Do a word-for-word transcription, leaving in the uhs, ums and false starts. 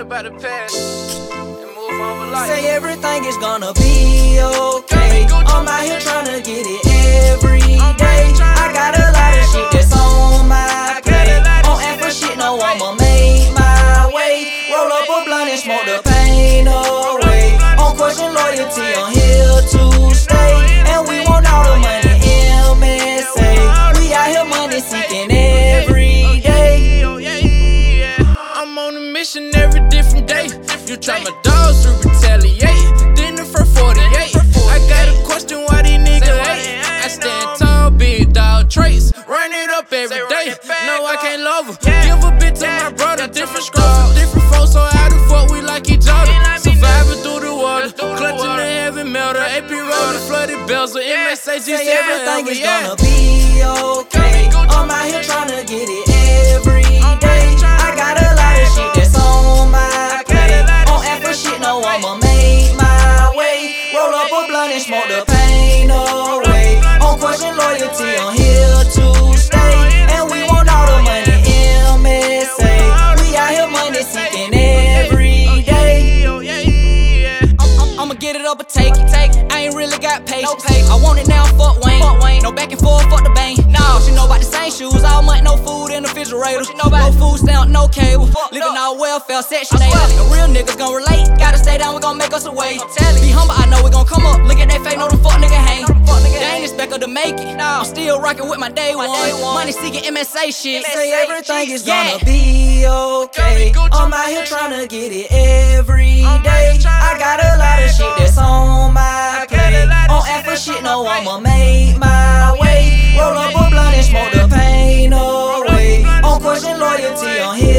about the past and move on with life. Say everything is gonna be okay. I'm out here tryna get it every day. I got a lot of shit that's on my plate. Don't ask for shit, no, I'ma make my way. Roll up a blunt and smoke the pain away. On question loyalty, I'm here to stay. And we want all the money, M S A. We out here money seeking every day. I'm on a mission every different day. You try my dogs to retaliate. Then the first forty-eight. I got a question why these niggas hate. I stand tall, big dog traits. Run it up every day. No, I can't love her. Give a bit to my brother. Different scrubs, different folks. So how the fuck we like each other? Surviving through the water, clutching the heavy melter. A P rolling, flooded bells. The M S A G Say everything is gonna be okay. I'm out here tryna get it every day. I got a lot of shit that's on my plate. Don't ask for shit, no, I'ma make my way. Roll up a blunt and smoke the pain away. On question loyalty, I'm here to stay. And we want all the money, M S A. We out here money seeking every day. I'ma get it up or take it. Take it. I ain't really got patience. I want it now, fuck Wayne. Fuck Wayne. No back and forth, fuck the bang. Nah, what you know about the same shoes? All month, no food in the refrigerator. You know no food stamp, no cable. Living all welfare, section eight. The real niggas gon' relate. Gotta stay down, we gon' make us a way. Be humble, I know we gon' come up. Look at that face, know the fuck nigga hang. They ain't expect her to make it. I'm still rockin' with my day one. Money seeking M S A shit. Say everything is gonna be okay. I'm out here tryna get it every day. I got a lot of shit that's on my plate. Don't ask for shit, no, I'ma make my way. Roll up a blunt and smoke the pain away. On question loyalty, I'm here